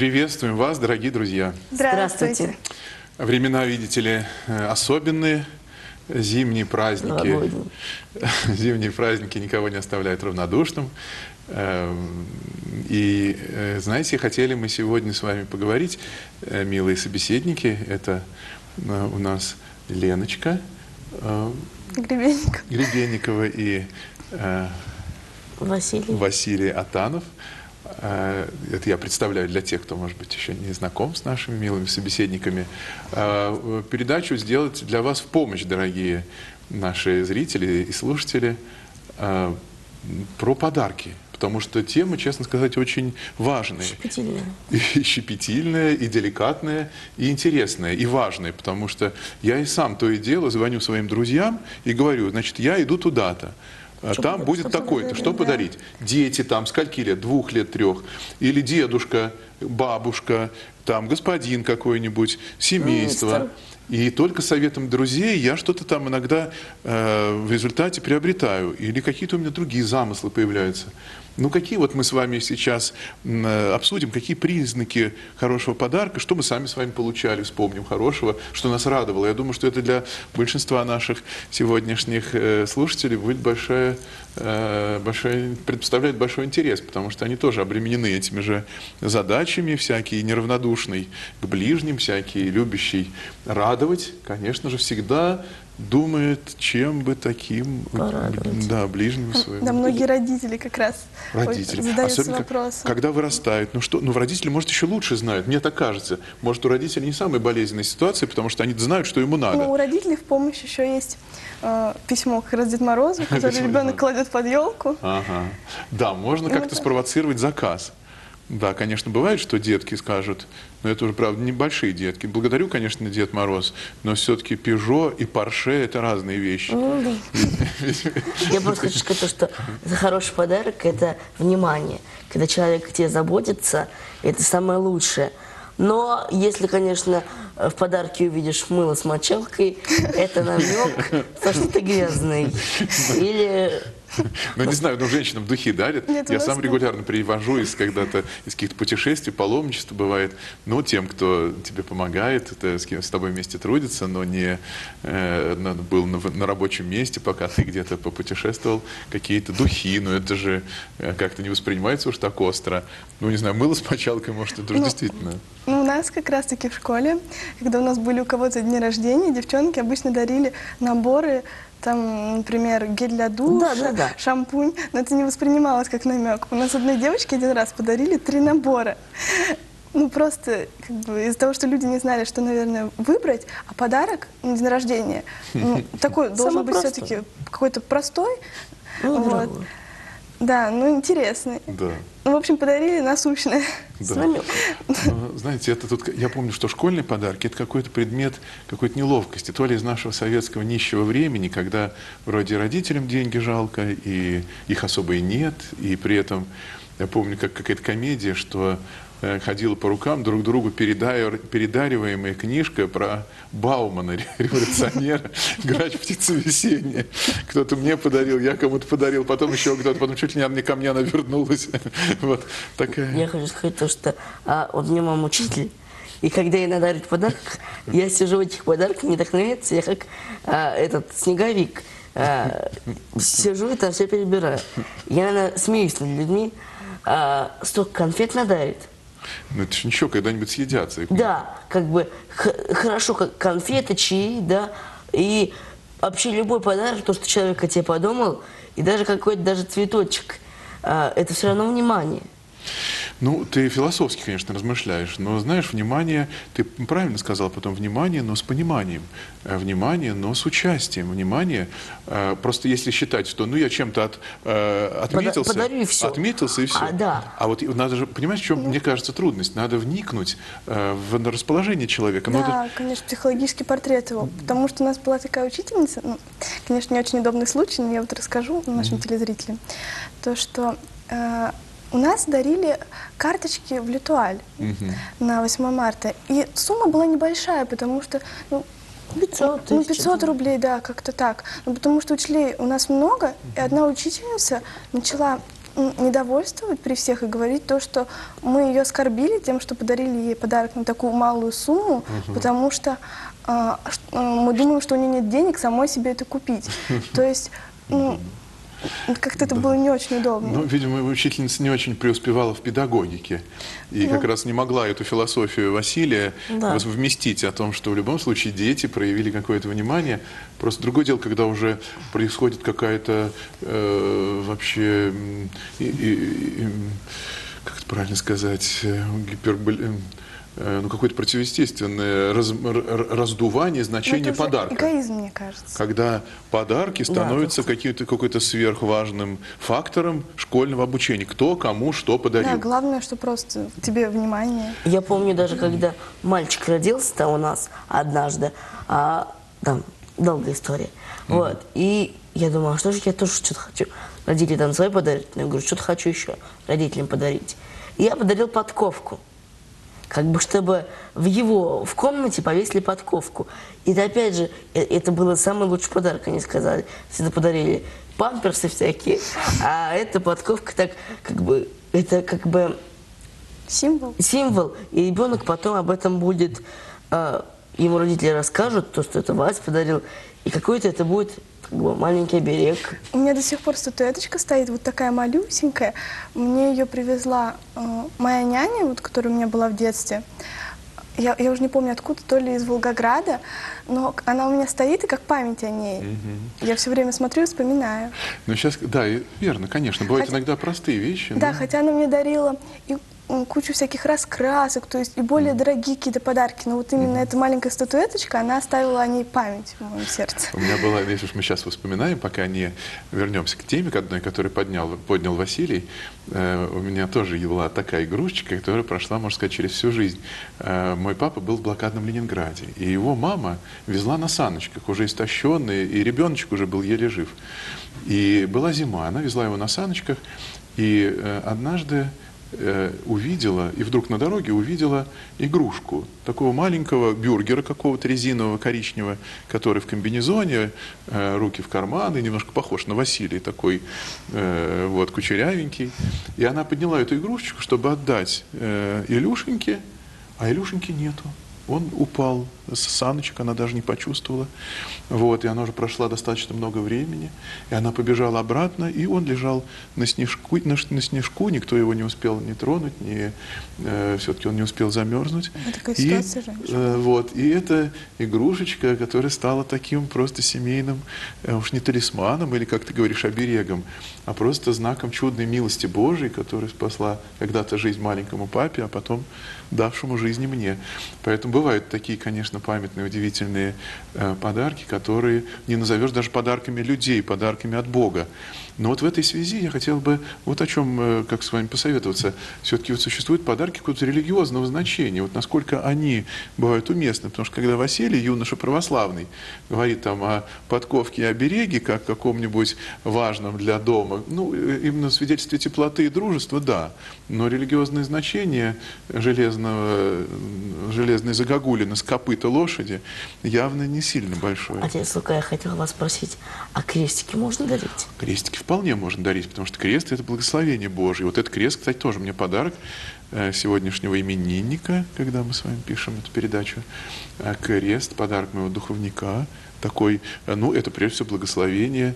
Приветствуем вас, дорогие друзья. Здравствуйте. Времена, видите ли, особенные. Зимние праздники. Зимние праздники никого не оставляют равнодушным. И, знаете, хотели мы сегодня с вами поговорить, милые собеседники. Это у нас Леночка Гребенникова и Василий Атанов. Это я представляю для тех, кто, может быть, еще не знаком с нашими милыми собеседниками. Передачу сделать для вас в помощь, дорогие наши зрители и слушатели, про подарки. Потому что тема, честно сказать, очень важная. Щепетильная. И щепетильная, и деликатная, и интересная, и важная. Потому что я и сам то и дело звоню своим друзьям и говорю, значит, я иду туда-то. Там будет такой-то. Что подарить? Дети там, скольки лет? 2 лет, 3. Или дедушка, бабушка, там господин какой-нибудь, семейство. И только советом друзей я что-то там иногда в результате приобретаю. Или какие-то у меня другие замыслы появляются. Ну, какие вот мы с вами сейчас обсудим, какие признаки хорошего подарка, что мы сами с вами получали, вспомним хорошего, что нас радовало. Я думаю, что это для большинства наших сегодняшних слушателей будет представляет большой интерес, потому что они тоже обременены этими же задачами, всякие неравнодушный к ближним, всякие любящий радовать, конечно же, всегда думает, чем бы таким ближним своим. Да, многие родители как раз задаются особенно вопросом. Когда вырастают. Родители, может, еще лучше знают, мне так кажется. Может, у родителей не самая болезненная ситуация, потому что они знают, что ему надо. У родителей в помощь еще есть письмо как раз Деду Морозу, которое ребенок кладет под елку. Ага. Да, можно как-то спровоцировать заказ. Да, конечно, бывает, что детки скажут, но это уже, правда, небольшие детки. Благодарю, конечно, Дед Мороз, но все-таки Пежо и Порше – это разные вещи. Я просто хочу сказать, что хороший подарок – это внимание. Когда человек о тебе заботится, это самое лучшее. Но если, конечно, в подарке увидишь мыло с мочалкой, это намек, что ты грязный. Или... Ну, не знаю, но женщинам духи дарят. Нет, я сам регулярно привожу из каких-то путешествий, паломничеств бывает. Ну, тем, кто тебе помогает, с тобой вместе трудится, но не был на рабочем месте, пока ты где-то попутешествовал, какие-то духи. Но это же как-то не воспринимается уж так остро. Ну, не знаю, мыло с мочалкой, может, это уже действительно... Ну, у нас как раз-таки в школе, когда у нас были у кого-то дни рождения, девчонки обычно дарили наборы, там, например, гель для душа, шампунь, но это не воспринималось как намек. У нас одной девочке один раз подарили 3 набора. Ну, просто как бы из-за того, что люди не знали, что, наверное, выбрать, а подарок на день рождения, такой должен быть все-таки какой-то простой. Вот. Да, ну интересный. Да. Ну, в общем, подарили насущное. Да. Знаете, это тут, я помню, что школьные подарки – это какой-то предмет какой-то неловкости, то ли из нашего советского нищего времени, когда вроде родителям деньги жалко, и их особо и нет, и при этом, я помню, как какая-то комедия, что ходила по рукам друг другу передариваемая книжка про Баумана, революционера, «Грач, птица весенняя». Кто-то мне подарил, я кому-то подарил, потом еще кто-то, потом чуть ли не ко мне она вернулась. Вот такая. Я хочу сказать то, что вот мне мама учитель, и когда ей надо дарить подарок, я сижу в этих подарках, мне так нравится, я как этот снеговик. Сижу и там все перебираю. Я, наверное, смеюсь над людьми, столько конфет надарит. Ну это ж ничего, когда-нибудь съедятся. Да, как бы хорошо, как конфеты, чаи, да, и вообще любой подарок, то, что человек о тебе подумал, и даже какой-то даже цветочек, это все равно внимание. Ну, ты философски, конечно, размышляешь, но, знаешь, внимание, ты правильно сказал потом, внимание, но с пониманием, внимание, но с участием, внимание, просто если считать, что, ну, я чем-то отметился и все. А вот надо же, понимаешь, в чем, мне кажется, трудность? Надо вникнуть в расположение человека. Да, конечно, психологический портрет его, потому что у нас была такая учительница, ну, конечно, не очень удобный случай, но я вот расскажу нашим телезрителям, то, что... У нас дарили карточки в Летуаль на 8 марта. И сумма была небольшая, потому что 500 рублей, да, как-то так. Ну, потому что учителей у нас много, и одна учительница начала недовольствовать при всех и говорить то, что мы ее оскорбили тем, что подарили ей подарок на такую малую сумму, потому что мы думаем, что у нее нет денег самой себе это купить. То есть, как-то это было не очень удобно. Ну, видимо, учительница не очень преуспевала в педагогике. И как раз не могла эту философию Василия вместить о том, что в любом случае дети проявили какое-то внимание. Просто другое дело, когда уже происходит какая-то вообще, как это правильно сказать, какое-то противоестественное раздувание значения подарка. Эгоизм, мне кажется. Когда подарки становятся какой-то сверхважным фактором школьного обучения. Кто кому что подарил. Да, главное, что просто тебе внимание. Я помню даже, когда мальчик родился-то у нас однажды, там долгая история. Вот. И я думала, что же я тоже что-то хочу. Родители там свои подарить. Я говорю, что-то хочу еще родителям подарить. И я подарил подковку. Как бы, чтобы в комнате повесили подковку. И опять же, это был самый лучший подарок, они сказали. Всегда подарили памперсы всякие, а эта подковка так, это как бы символ. Символ. И ребенок потом об этом будет, ему родители расскажут, то, что это Вася подарил, и какой-то это будет маленький оберег. У меня до сих пор статуэточка стоит, вот такая малюсенькая. Мне ее привезла моя няня, вот, которая у меня была в детстве. Я уже не помню откуда, то ли из Волгограда, но она у меня стоит, и как память о ней. Я все время смотрю и вспоминаю. Ну, сейчас, да, верно, конечно. Бывают иногда простые вещи. Да, хотя она мне дарила и кучу всяких раскрасок, то есть и более дорогие какие-то подарки. Но вот именно эта маленькая статуэточка, она оставила о ней память в моем сердце. У меня была, если уж мы сейчас вспоминаем, пока не вернемся к теме, к одной, которую поднял Василий, у меня тоже была такая игрушечка, которая прошла, можно сказать, через всю жизнь. Мой папа был в блокадном Ленинграде, и его мама везла на саночках, уже истощенный, и ребеночек уже был еле жив. И была зима, она везла его на саночках, и однажды увидела, и вдруг на дороге увидела игрушку такого маленького бюргера какого-то резинового, коричневого, который в комбинезоне, руки в карманы, немножко похож на Василия, такой вот кучерявенький. И она подняла эту игрушечку, чтобы отдать Илюшеньке, а Илюшеньки нету. Он упал с саночек, она даже не почувствовала. Вот, и она уже прошла достаточно много времени. И она побежала обратно, и он лежал на снежку, никто его не успел не тронуть, все-таки он не успел замерзнуть. Такая ситуация, женщина. Вот, и эта игрушечка, которая стала таким просто семейным, уж не талисманом, или, как ты говоришь, оберегом, а просто знаком чудной милости Божией, которая спасла когда-то жизнь маленькому папе, а потом давшему жизни мне. Поэтому бывают такие, конечно, памятные, удивительные подарки, которые не назовешь даже подарками людей, подарками от Бога. Но вот в этой связи я хотел бы вот о чем, как с вами посоветоваться. Все-таки вот существуют подарки какого-то религиозного значения. Вот насколько они бывают уместны. Потому что когда Василий, юноша православный, говорит там о подковке и обереге, как каком-нибудь важном для дома, ну, именно в свидетельстве теплоты и дружества, да. Но религиозное значение железной загогулины с копыта лошади явно не сильно большое. Отец Лука, я хотела вас спросить, а крестики можно дарить? Крестики вполне можно дарить, потому что крест – это благословение Божие. Вот этот крест, кстати, тоже мне подарок сегодняшнего именинника, когда мы с вами пишем эту передачу. Крест – подарок моего духовника. Такой, ну, это прежде всего благословение,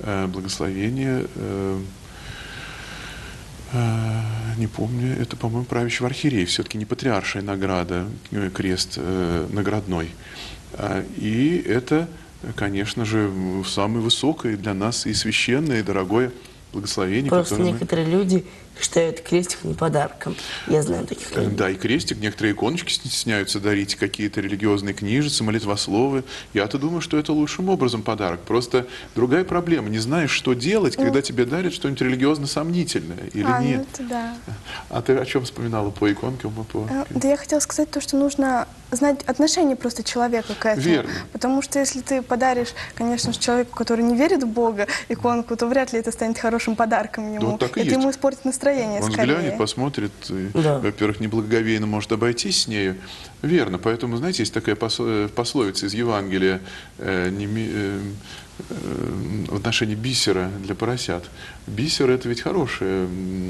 не помню, это, по-моему, правящего архиерея, все-таки не патриаршая награда, крест наградной. И это, конечно же, самое высокое для нас и священное, и дорогое благословение. Просто некоторые люди считают крестик не подарком. Я знаю таких людей. Да, и крестик, некоторые иконочки стесняются дарить, какие-то религиозные книжицы, молитвословы. Я-то думаю, что это лучшим образом подарок. Просто другая проблема. Не знаешь, что делать, когда тебе дарят что-нибудь религиозно сомнительное или нет. Ну это да. А ты о чем вспоминала по иконке? Да я хотела сказать то, что нужно знать отношение просто человека к этому. Верно. Потому что если ты подаришь, конечно же, человеку, который не верит в Бога, иконку, то вряд ли это станет хорошим подарком ему. Вот так и это есть. ему испортит настроение Он скорее. взглянет, посмотрит, и, во-первых, неблагоговейно может обойтись с нею. Верно, поэтому, знаете, есть такая пословица из Евангелия, в отношении бисера для поросят. Бисер — это ведь хороший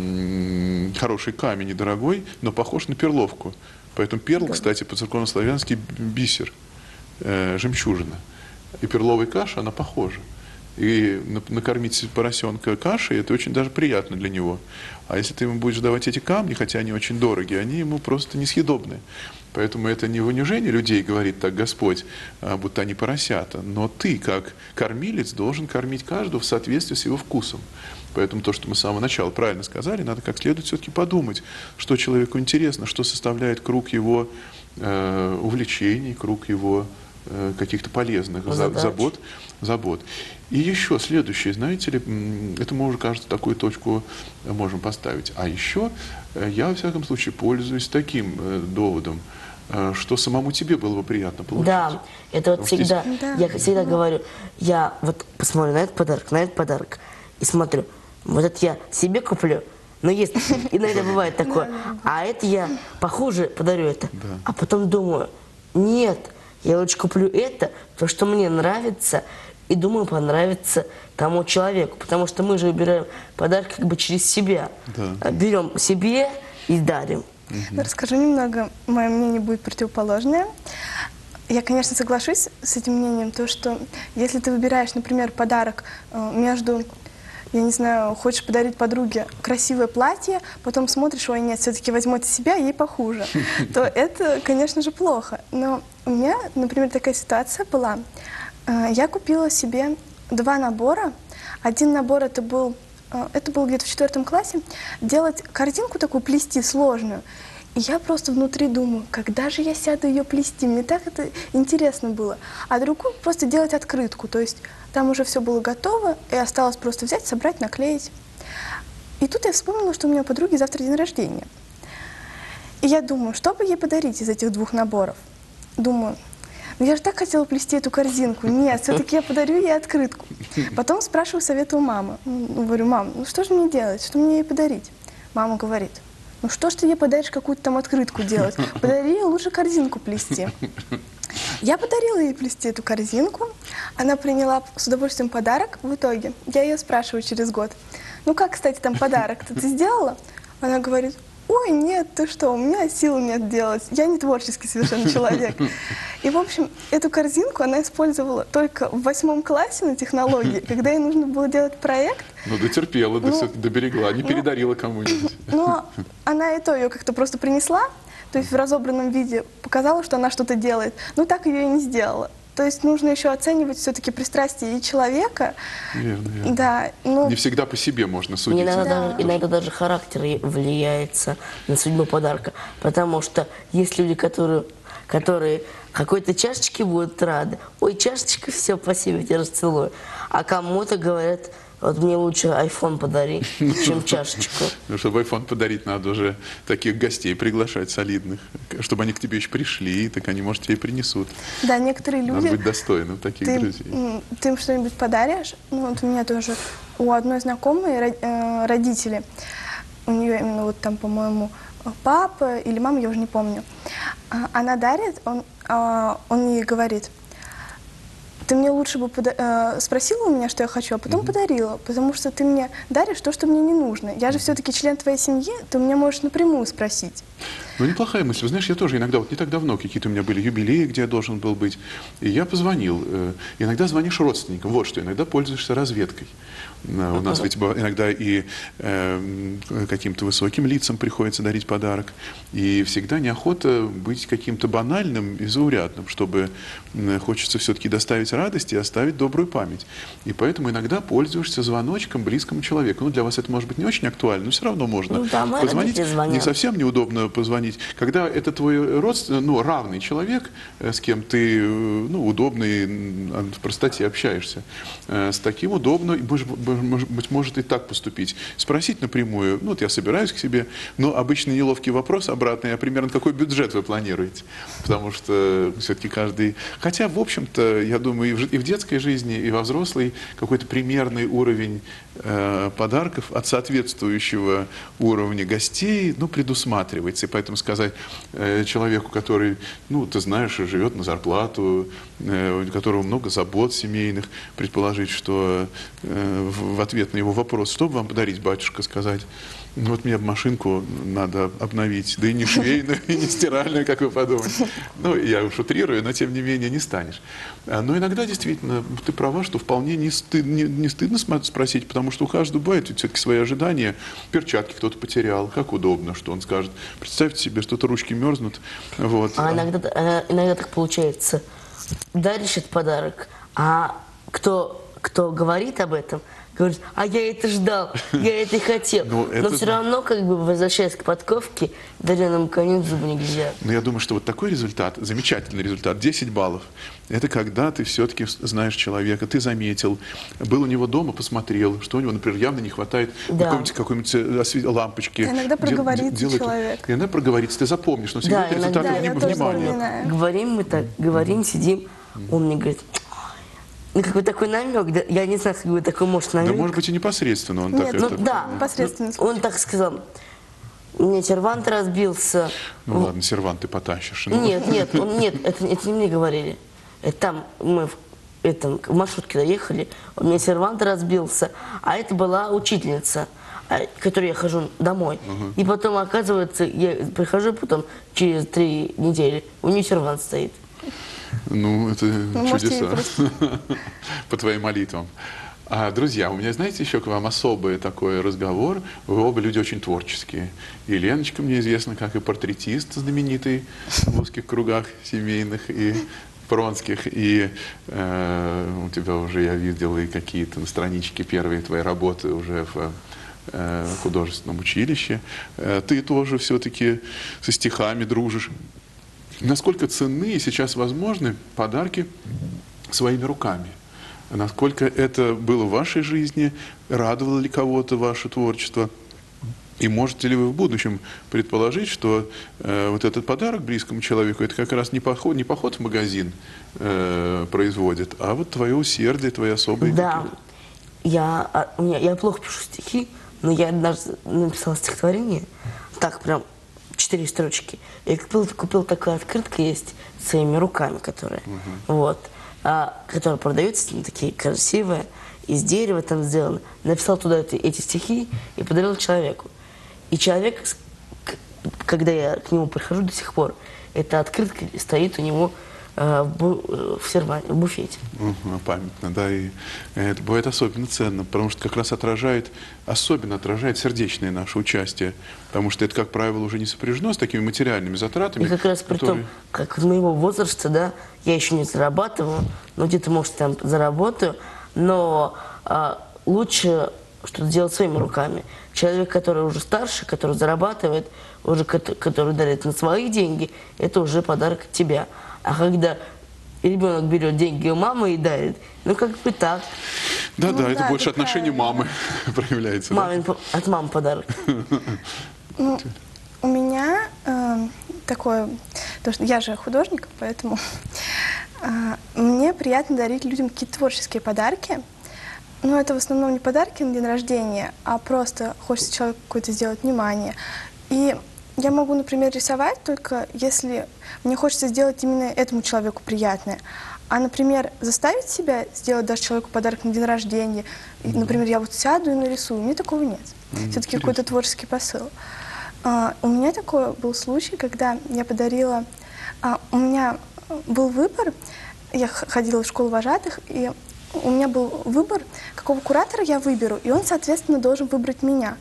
камень, недорогой, но похож на перловку. Поэтому перл, кстати, по-церковнославянски бисер, жемчужина. И перловая каша, она похожа. И накормить поросенка кашей — это очень даже приятно для него. А если ты ему будешь давать эти камни, хотя они очень дорогие, они ему просто несъедобны. Поэтому это не в унижении людей, говорит так Господь, будто они поросята. Но ты, как кормилец, должен кормить каждого в соответствии с его вкусом. Поэтому то, что мы с самого начала правильно сказали, надо как следует все-таки подумать, что человеку интересно, что составляет круг его увлечений, круг его каких-то полезных забот. И еще следующее, знаете ли, это мы уже, кажется, такую точку можем поставить. А еще я, во всяком случае, пользуюсь таким доводом, что самому тебе было бы приятно получить. Да, это вот всегда, я всегда говорю, я вот посмотрю на этот подарок, и смотрю, вот это я себе куплю, но есть, иногда бывает такое, а это я похуже подарю это, а потом думаю, нет, я лучше куплю это, то, что мне нравится, и думаю, понравится тому человеку. Потому что мы же выбираем подарок как бы через себя. Да. Берем себе и дарим. Расскажу немного, мое мнение будет противоположное. Я, конечно, соглашусь с этим мнением, то, что если ты выбираешь, например, подарок между... Я не знаю, хочешь подарить подруге красивое платье, потом смотришь, ой, нет, все-таки возьму это себя, ей похуже, то это, конечно же, плохо. Но у меня, например, такая ситуация была. Я купила себе 2 набора. Один набор это был где-то в 4 классе, делать корзинку такую, плести сложную. И я просто внутри думаю, когда же я сяду ее плести, мне так это интересно было. А другую просто делать открытку, то есть там уже все было готово, и осталось просто взять, собрать, наклеить. И тут я вспомнила, что у меня у подруги завтра день рождения. И я думаю, что бы ей подарить из этих 2 наборов? Думаю, ну я же так хотела плести эту корзинку. Нет, все-таки я подарю ей открытку. Потом спрашиваю совета у мамы. Говорю, мам, ну что же мне делать, что мне ей подарить? Мама говорит, ну что ж ты ей подаришь какую-то там открытку делать? Подари ей лучше корзинку плести. Я подарила ей плести эту корзинку. Она приняла с удовольствием подарок. В итоге я ее спрашиваю через год, ну как, кстати, там подарок-то ты сделала? Она говорит, ой, нет, ты что, у меня сил нет делать, я не творческий совершенно человек. И, в общем, эту корзинку она использовала только в 8 классе на технологии, когда ей нужно было делать проект. Ну, дотерпела, доберегла, не передарила кому-нибудь. Но она и то ее как-то просто принесла, то есть в разобранном виде показала, что она что-то делает, но так ее и не сделала. То есть нужно еще оценивать все-таки пристрастие и человека. Верно, верно. Да, ну... Не всегда по себе можно судить. Иногда даже характер влияется на судьбу подарка. Потому что есть люди, которые какой-то чашечке будут рады. Ой, чашечка, все, спасибо, я тебя расцелую. А кому-то говорят, вот мне лучше iPhone подари, чем чашечку. Ну, чтобы iPhone подарить, надо уже таких гостей приглашать солидных, чтобы они к тебе еще пришли, так они, может, тебе и принесут. Да, некоторые люди... Надо быть достойным таких друзей. Ты им что-нибудь подаришь? Ну, вот у меня тоже, у одной знакомой родители, у нее именно вот там, по-моему, папа или мама, я уже не помню. Она дарит, он ей говорит, ты мне лучше бы спросила у меня, что я хочу, а потом подарила, потому что ты мне даришь то, что мне не нужно. Я же все-таки член твоей семьи, ты у меня можешь напрямую спросить. Ну, неплохая мысль. Вы знаешь, я тоже иногда, вот не так давно, какие-то у меня были юбилеи, где я должен был быть, и я позвонил. Иногда звонишь родственникам, вот что, иногда пользуешься разведкой. У нас ведь иногда и каким-то высоким лицам приходится дарить подарок, и всегда неохота быть каким-то банальным и заурядным, чтобы хочется все-таки доставить радость и оставить добрую память. И поэтому иногда пользуешься звоночком близкому человеку. Ну, для вас это может быть не очень актуально, но все равно можно позвонить. Не совсем неудобно позвонить. Когда это твой родственник, ну, равный человек, с кем ты, ну, удобно и в простоте общаешься, с таким удобно, быть может, и так поступить. Спросить напрямую, ну, вот я собираюсь к себе, но обычно неловкий вопрос обратный, а примерно какой бюджет вы планируете? Потому что все-таки каждый... Хотя, в общем-то, я думаю, и в детской жизни, и во взрослой какой-то примерный уровень подарков от соответствующего уровня гостей, ну, предусматривается. И поэтому там сказать человеку, который, ну, ты знаешь, живет на зарплату, у которого много забот семейных, предположить, что в ответ на его вопрос, что бы вам подарить, батюшка, сказать: ну, вот мне машинку надо обновить, да и не швейную, и не стиральную, как вы подумаете. Ну, я уж утрирую, но тем не менее не станешь. Но иногда действительно ты права, что вполне не стыдно спросить, потому что у каждого бывает все-таки свои ожидания. Перчатки кто-то потерял, как удобно, что он скажет. Представьте себе, что-то ручки мерзнут. Вот. А иногда так получается. Даришь этот подарок, а кто говорит об этом, говорит: а я это ждал, я это и хотел. Но все равно, как бы, возвращаясь к подковке, дареному коню зубы не глядят. Но я думаю, что вот такой результат, замечательный результат, 10 баллов, это когда ты все-таки знаешь человека, ты заметил, был у него дома, посмотрел, что у него, например, явно не хватает какой-нибудь лампочки. Иногда проговорится человек. Иногда проговорится, ты запомнишь, но всегда это результат внимания. Говорим мы так, сидим, он мне говорит: ну, как бы такой намек, да, я не знаю, как бы такой может намек. Да, может быть, и непосредственно он Нет, так это... Да, непосредственно. Он так сказал: у меня сервант разбился. Ну ладно, сервант ты потащишь. Нет, это не мне говорили. Это там мы в маршрутке доехали, у меня сервант разбился, а это была учительница, к которой я хожу домой. И потом, оказывается, я прихожу потом через 3 недели, у нее сервант стоит. Ну, это чудеса. По твоим молитвам. Друзья, у меня, знаете, еще к вам особый такой разговор. Вы оба люди очень творческие. И Леночка мне известна как и портретист знаменитый в узких кругах семейных и пронских. И у тебя уже, я видел, и какие-то на страничке первые твои работы уже в художественном училище. Ты тоже все-таки со стихами дружишь. Насколько ценны и сейчас возможны подарки своими руками? Насколько это было в вашей жизни? Радовало ли кого-то ваше творчество? И можете ли вы в будущем предположить, что вот этот подарок близкому человеку, это как раз не поход в магазин производит, а вот твое усердие, твои особые... Да, я плохо пишу стихи, но я однажды написала стихотворение, так прям 4 строчки. Я купил такую открытку, есть своими руками, которая, которая продается, такие красивые, из дерева там сделаны. Написал туда эти стихи и подарил человеку. И человек, когда я к нему прихожу до сих пор, эта открытка стоит у него в буфете. Памятно, да, и это бывает особенно ценно, потому что как раз особенно отражает сердечное наше участие, потому что это, как правило, уже не сопряжено с такими материальными затратами. И как раз при том, как в моего возраста, да, я еще не зарабатываю, но где-то, может, там заработаю, но лучше что-то делать своими руками. Человек, который уже старше, который зарабатывает, уже который дарит на свои деньги, это уже подарок от тебя. А когда ребенок берет деньги у мамы и дарит, ну как бы так. Да, это больше отношение мамы проявляется. От мамы подарок. Ну, у меня такое, потому что я же художник, поэтому мне приятно дарить людям какие-то творческие подарки. Но это в основном не подарки на день рождения, а просто хочется человеку какое-то сделать внимание. И я могу, например, рисовать только если мне хочется сделать именно этому человеку приятное. А, например, заставить себя сделать даже человеку подарок на день рождения, и, например, я вот сяду и нарисую, у меня такого нет. Все-таки какой-то творческий посыл. У меня такой был случай, когда я подарила... у меня был выбор, я ходила в школу вожатых, и у меня был выбор, какого куратора я выберу, и он, соответственно, должен выбрать меня.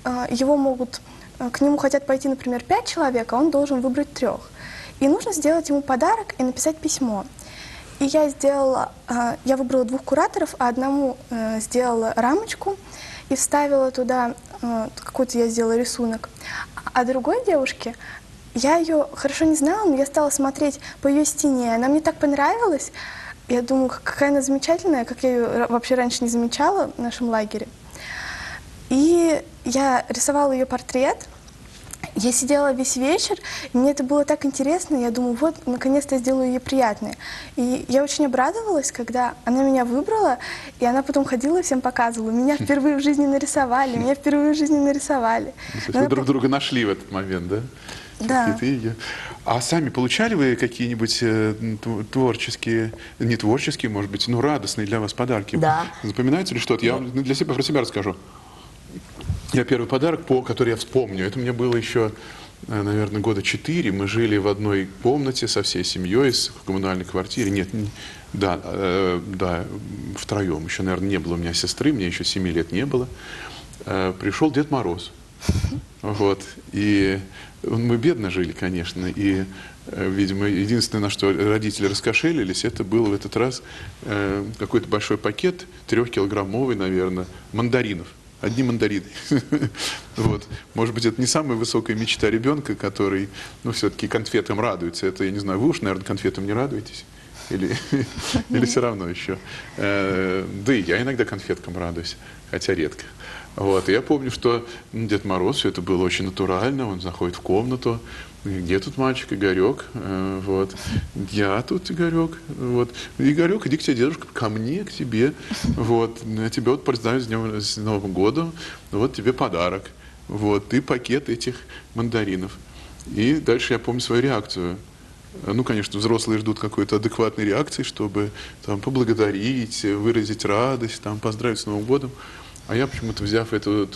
К нему хотят пойти, например, 5 человек, а он должен выбрать 3. И нужно сделать ему подарок и написать письмо. И я выбрала 2 кураторов, а одному сделала рамочку и вставила туда, какой-то я сделала рисунок. А другой девушке, я ее хорошо не знала, но я стала смотреть по ее стене, она мне так понравилась. Я думаю, какая она замечательная, как я ее вообще раньше не замечала в нашем лагере. И я рисовала ее портрет. Я сидела весь вечер, и мне это было так интересно. Я думаю, вот, наконец-то я сделаю ей приятное. И я очень обрадовалась, когда она меня выбрала, и она потом ходила и всем показывала. Меня впервые в жизни нарисовали, меня впервые в жизни нарисовали. Вы друг друга нашли в этот момент, да? Да. А сами получали вы какие-нибудь творческие, не творческие, может быть, но радостные для вас подарки? Да. Запоминается ли что-то? Я вам для себя, про себя расскажу. Я первый подарок, который я вспомню, это мне было еще, наверное, года 4. Мы жили в одной комнате со всей семьей, в коммунальной квартире. Нет, да, втроем. Еще, наверное, не было у меня сестры, мне еще 7 лет не было. Пришел Дед Мороз. Вот. И мы бедно жили, конечно. И, видимо, единственное, на что родители раскошелились, это был в этот раз какой-то большой пакет, 3-килограммовый, наверное, мандаринов. Одни мандарины. Вот. Может быть, это не самая высокая мечта ребенка, который, ну, все-таки конфетам радуется. Это, я не знаю, вы уж, наверное, конфетам не радуетесь? Или все равно еще? Да и я иногда конфеткам радуюсь, хотя редко. Вот. И я помню, что Дед Мороз, все это было очень натурально. Он заходит в комнату. Где тут мальчик Игорек? Вот. Я тут Игорек. Вот. Игорек, иди к тебе, дедушка, ко мне, к тебе. Вот. Я тебя вот поздравляю с Новым годом. Вот тебе подарок. Вот. И пакет этих мандаринов. И дальше я помню свою реакцию. Ну, конечно, взрослые ждут какой-то адекватной реакции, чтобы там поблагодарить, выразить радость, там, поздравить с Новым годом. А я почему-то, взяв этот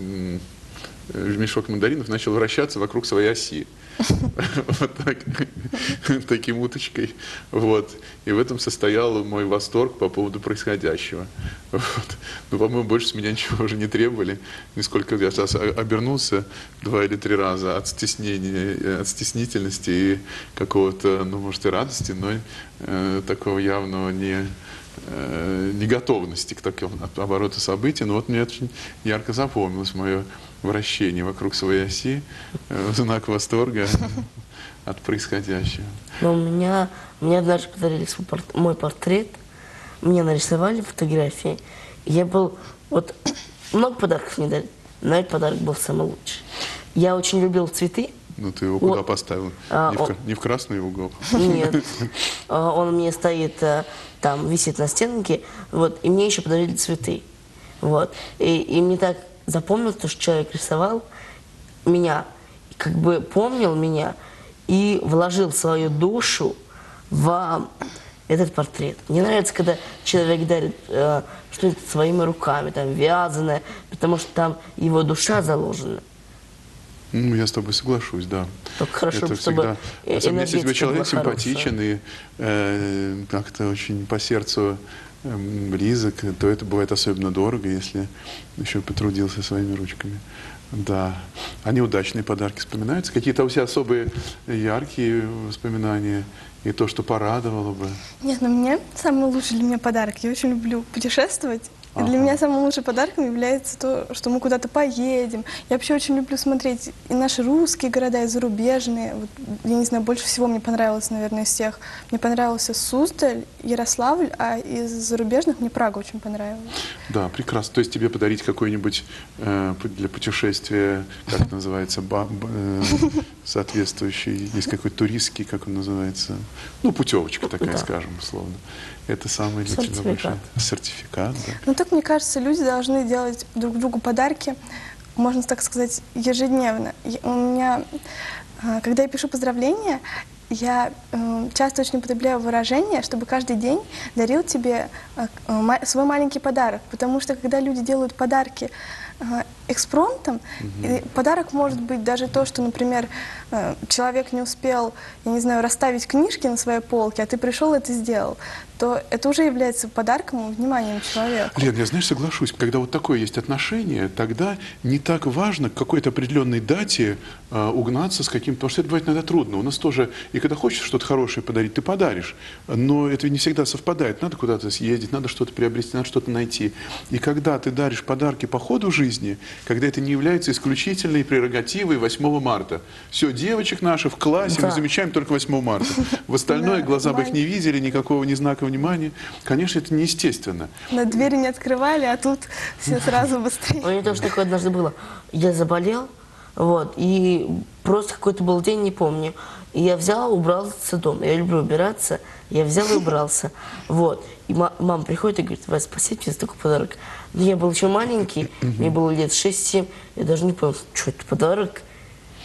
мешок мандаринов, начал вращаться вокруг своей оси. Вот так, таким уточкой. Вот. И в этом состоял мой восторг по поводу происходящего. Вот. Но, по-моему, больше с меня ничего уже не требовали. Нисколько я сейчас обернулся 2 или 3 раза от стеснения, от стеснительности и какого-то, ну, может, и радости, но такого явного не готовности к такому обороту событий. Но вот мне очень ярко запомнилось мое вращение вокруг своей оси, знак восторга от происходящего. Но мне однажды подарили мой портрет, мне нарисовали фотографии. Я был, вот, много подарков мне дали, но этот подарок был самый лучший. Я очень любил цветы. Ну, ты его куда поставил? Не в красный угол? Нет. Он мне стоит, там, висит на стенке, вот, и мне еще подарили цветы. Вот. И мне так запомнилось, то, что человек рисовал меня, как бы помнил меня и вложил свою душу в этот портрет. Мне нравится, когда человек дарит что-то своими руками, там, вязаное, потому что там его душа заложена. Ну, я с тобой соглашусь, да. Только хорошо, это чтобы всегда... Особенно если тебе человек симпатичен и как-то очень по сердцу близок, то это бывает особенно дорого, если еще потрудился своими ручками. Да. А неудачные подарки вспоминаются? Какие-то у тебя особые яркие воспоминания? И то, что порадовало бы? Нет, но мне самый лучший для меня подарок. Я очень люблю путешествовать. И для меня самым лучшим подарком является то, что мы куда-то поедем. Я вообще очень люблю смотреть и наши русские города, и зарубежные. Вот, я не знаю, больше всего мне понравилось, наверное, из всех. Мне понравился Суздаль, Ярославль, а из зарубежных мне Прага очень понравилась. Да, прекрасно. То есть тебе подарить какой-нибудь для путешествия, как это называется, соответствующий, есть какой-то туристский, как он называется, ну, путевочка такая, да, скажем, условно. Это самый для тебя большой сертификат. Да. Ну, так, мне кажется, люди должны делать друг другу подарки, можно так сказать, ежедневно. У меня, когда я пишу поздравления, я часто очень употребляю выражение, чтобы каждый день дарил тебе свой маленький подарок. Потому что, когда люди делают подарки экспромтом, подарок может быть даже то, что, например, человек не успел, я не знаю, расставить книжки на своей полке, а ты пришел и это сделал, то это уже является подарком и вниманием человека. Лен, я, знаешь, соглашусь, когда вот такое есть отношение, тогда не так важно к какой-то определенной дате угнаться с каким-то, потому что это бывает иногда трудно. У нас тоже, и когда хочешь что-то хорошее подарить, ты подаришь, но это не всегда совпадает. Надо куда-то съездить, надо что-то приобрести, надо что-то найти. И когда ты даришь подарки по ходу жизни, когда это не является исключительной прерогативой 8 марта. Все, девочек наших в классе мы замечаем только 8 марта. В остальное глаза бы их не видели, никакого ни знака внимания. Конечно, это неестественно. На двери не открывали, а тут все сразу быстрее. У меня тоже такое однажды было. Я заболел, вот, и просто какой-то был день, не помню. И я взял, убрался дома. Я люблю убираться. Я взял и убрался. Вот. И мама приходит и говорит: Вась, спасибо тебе за такой подарок. Но я был еще маленький, мне было лет 6-7. Я даже не понял, что это подарок.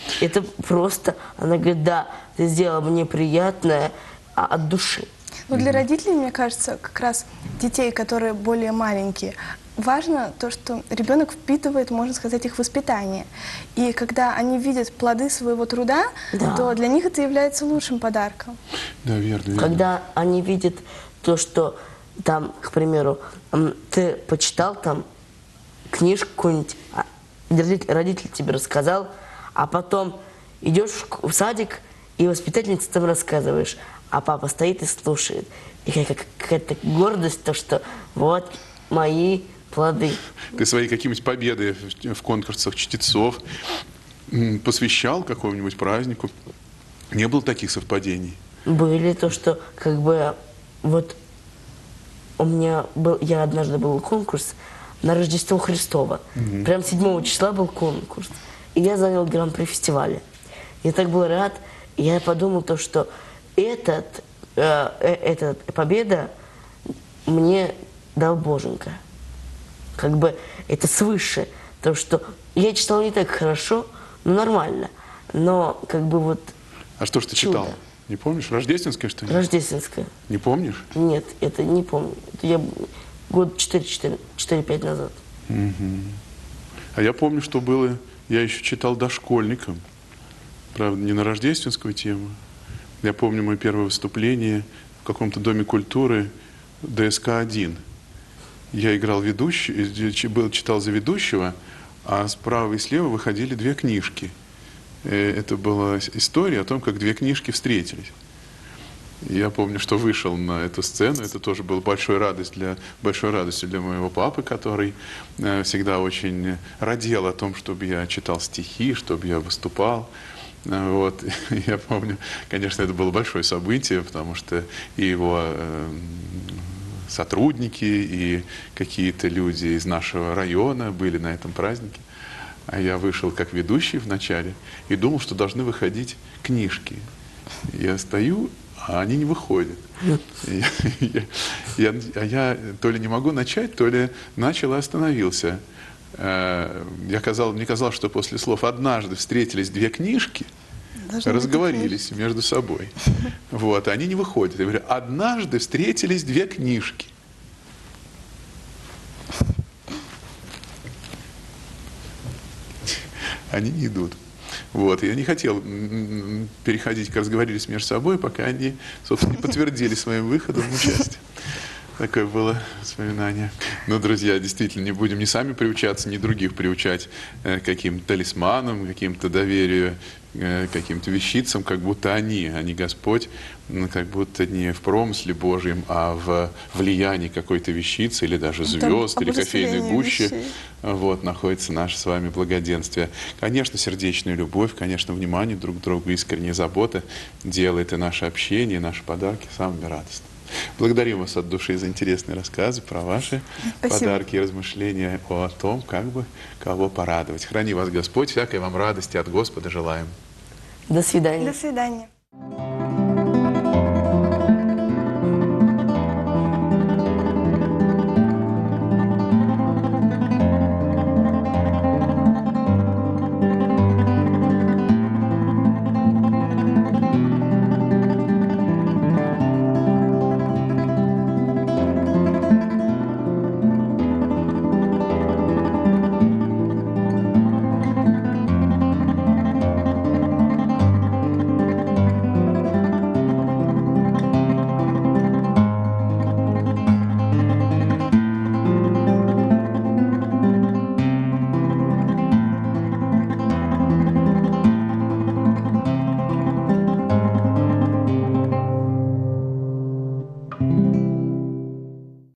Это просто, она говорит, да, ты сделала мне приятное от души. Ну, для родителей, мне кажется, как раз детей, которые более маленькие, важно то, что ребенок впитывает, можно сказать, их воспитание. И когда они видят плоды своего труда, то для них это является лучшим подарком. Да, верно. Когда они видят то, что там, к примеру, ты почитал там книжку какую-нибудь, родитель тебе рассказал, а потом идешь в садик, и воспитательнице там рассказываешь, а папа стоит и слушает. И какая-то гордость, то, что вот мои плоды. Ты свои какие-нибудь победы в конкурсах чтецов посвящал какому-нибудь празднику? Не было таких совпадений? Были то, что как бы вот у меня был, я однажды был конкурс на Рождество Христово. Прям 7 числа был конкурс. И я занял гран-при фестиваля. Я так был рад. И я подумал то, что эта победа мне дал Боженька. Как бы это свыше. То, что я читал не так хорошо, но нормально. Но как бы вот... А что ж ты читал? Не помнишь? Рождественское что-нибудь? Рождественское. Не помнишь? Нет, это не помню. Это я год 4-5 назад. А я помню, что было... Я еще читал дошкольникам. Правда, не на рождественскую тему. Я помню мое первое выступление в каком-то доме культуры ДСК-1. Я играл ведущий, читал за ведущего, а справа и слева выходили 2 книжки. Это была история о том, как 2 книжки встретились. Я помню, что вышел на эту сцену. Это тоже было большой радостью для моего папы, который всегда очень радел о том, чтобы я читал стихи, чтобы я выступал. Вот. Я помню, конечно, это было большое событие, потому что и его сотрудники, и какие-то люди из нашего района были на этом празднике. А я вышел как ведущий вначале и думал, что должны выходить книжки. Я стою, а они не выходят. Я то ли не могу начать, то ли начал и остановился. Мне казалось, что после слов «однажды встретились 2 книжки», разговорились между собой. Вот, они не выходят. Я говорю, однажды встретились 2 книжки. Они не идут. Вот, я не хотел переходить к разговорились между собой, пока они, собственно, не подтвердили своим выходом в участие. Такое было воспоминание. Но, друзья, действительно, не будем ни сами приучаться, ни других приучать каким-то талисманам, каким-то доверию, каким-то вещицам, как будто они, а не Господь, как будто не в промысле Божьем, а в влиянии какой-то вещицы, или даже звезд, или кофейной гущи, вот, находится наше с вами благоденствие. Конечно, сердечная любовь, конечно, внимание друг к другу, искренняя забота делает и наше общение, и наши подарки самыми радостными. Благодарим вас от души за интересные рассказы про ваши подарки и размышления о том, как бы кого порадовать. Храни вас Господь, всякой вам радости от Господа желаем. До свидания. До свидания.